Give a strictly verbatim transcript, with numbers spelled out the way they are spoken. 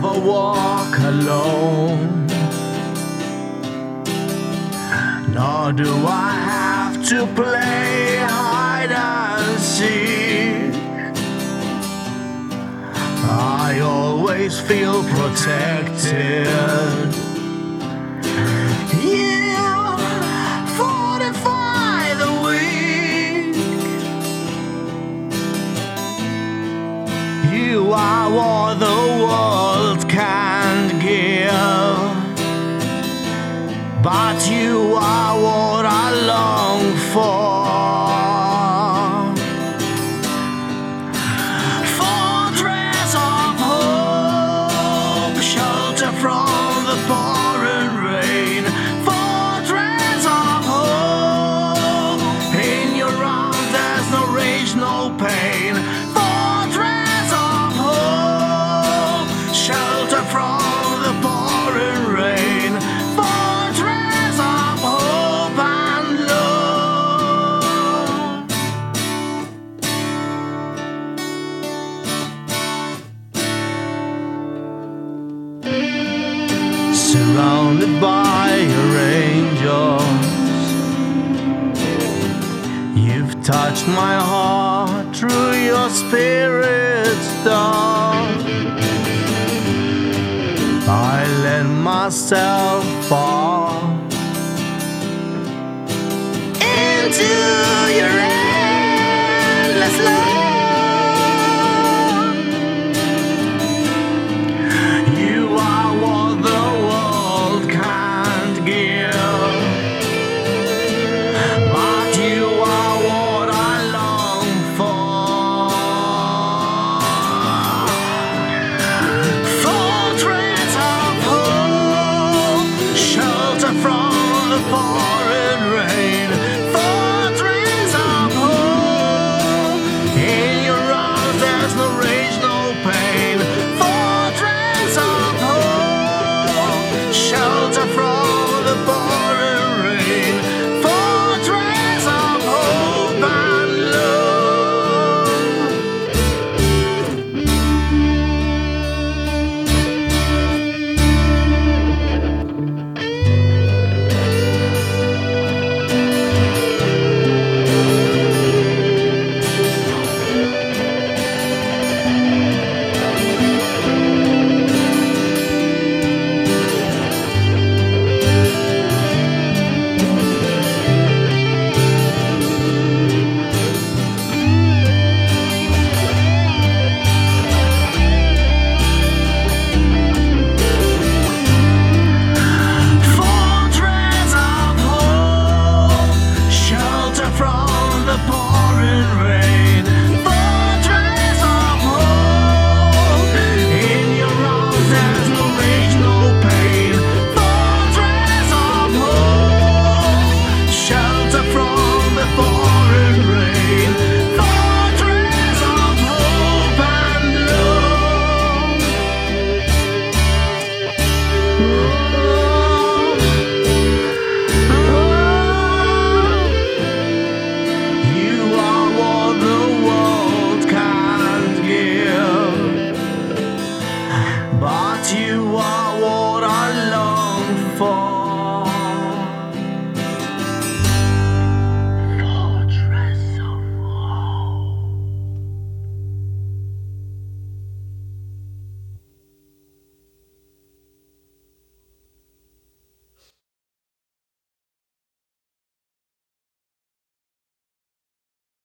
never walk alone, nor do I have to play hide and seek. I always feel protected. You fortify the weak. You are what the world can't give, but you are what I long for. Fortress of hope, shelter from the pouring rain. Fortress of hope, in your arms there's no rage, no pain. Fortress of hope, shelter from the pouring rain. Fortress of hope and love. Surrounded by your angels, you've touched my heart through your spirit's dawn. I let myself fall into